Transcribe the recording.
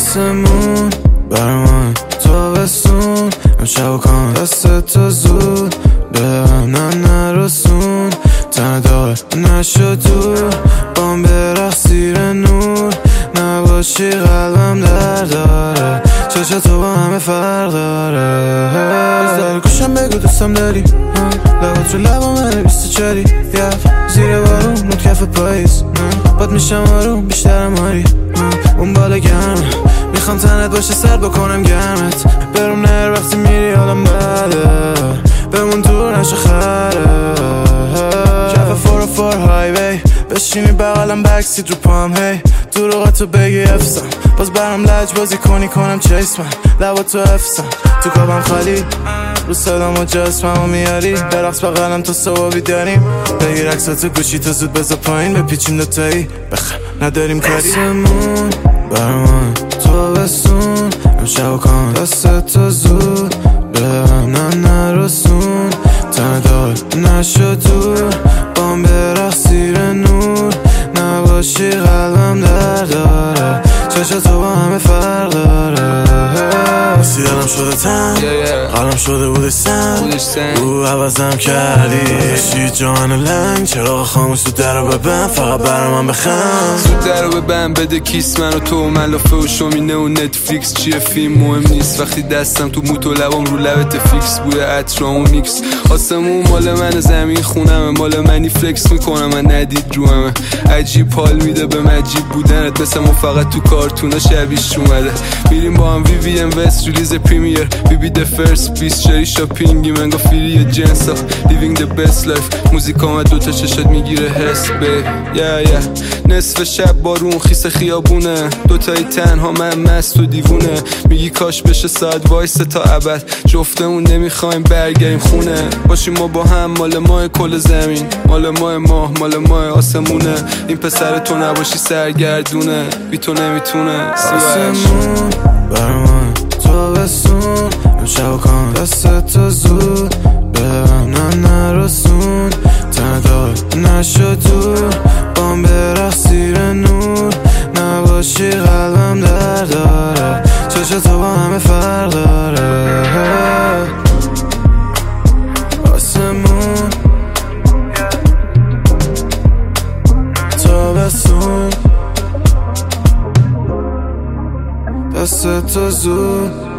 آسمون برمان تابستون امشب و کان دست تو زود بهم نرسون تندار نشد دور بام برخ زیر نور نباشی قلبم در داره چشم تو با همه فرق داره در گوشم بگو دوستم داری لبات رو لبامه 24 زیر بارون رو کف پاییز باد میشم آروم بیشترم هاری اون بالا گرمه میخوام تنت باشه سرد بکنم گرمت برم نهر وقتی میری حالم بده بمون دور نشه خره کف 404 هایوی بشینی بغلم بکسید رو پام هی دروغتو بگی افسم باز برام لج بازی کنم چیس من لباتو افسم تو کابم خالی رو صدام و جسمم و میاری برقص بغلم تا صبح بیداریم بگیر عکساتو گوشی تا زود بذار پایین بپیچیم دوتایی بخم نداریم کاری آسمون برمان تابستون امشب و کان دست تو زود بهم نرسون تندار نشد دور بام برخ زیر نور نباشی قلبم در داره چشم تو با همه فرق داره سیدنم شده تن قلم شده بودش سن او عوضم کردی بشی جان لنگ چراغ خاموش تو در رو ببن فقط برا من بخند تو در رو ببن بده کیس من و تو ملافه و شومینه و نتفلیکس چیه فیلم مهم نیست وقتی دستم تو موت و لبام رو لبت فیکس بوی عطر و میکس آسمون مال من زمین خونمه مال منی فلکس میکنم من ندید رو همه عجیب حال میده به مجیب بودنت مثل ما فقط تو کارتونا شبیش اومده میریم با هم VVM وست ریلیز پریمیر بیبی د فرست بیس شری شاپینگی منگا فیری جنسا لیوینگ د بست لایف موزیک آمد دوتا چشات میگیره حس به نصف شب بارون خیس خیابونه دوتایی تنها من مست و دیوونه میگی کاش بشه ساعت وایس تا ابد جفتمون نمیخوایم برگردیم خونه باشیم ما با هم مال ماه کل زمین مال ماه مال ماه آسمونه این پسر تو نباشی سرگردونه بی تو نمیتونه آسمون برمان تابستون امشب و کان دست تو زود بهم نرسون تندار نشد دور بام برخ زیر نور نباشی قلبم در داره چشم تو با همه فرق داره آسمون تابستون دست تو زود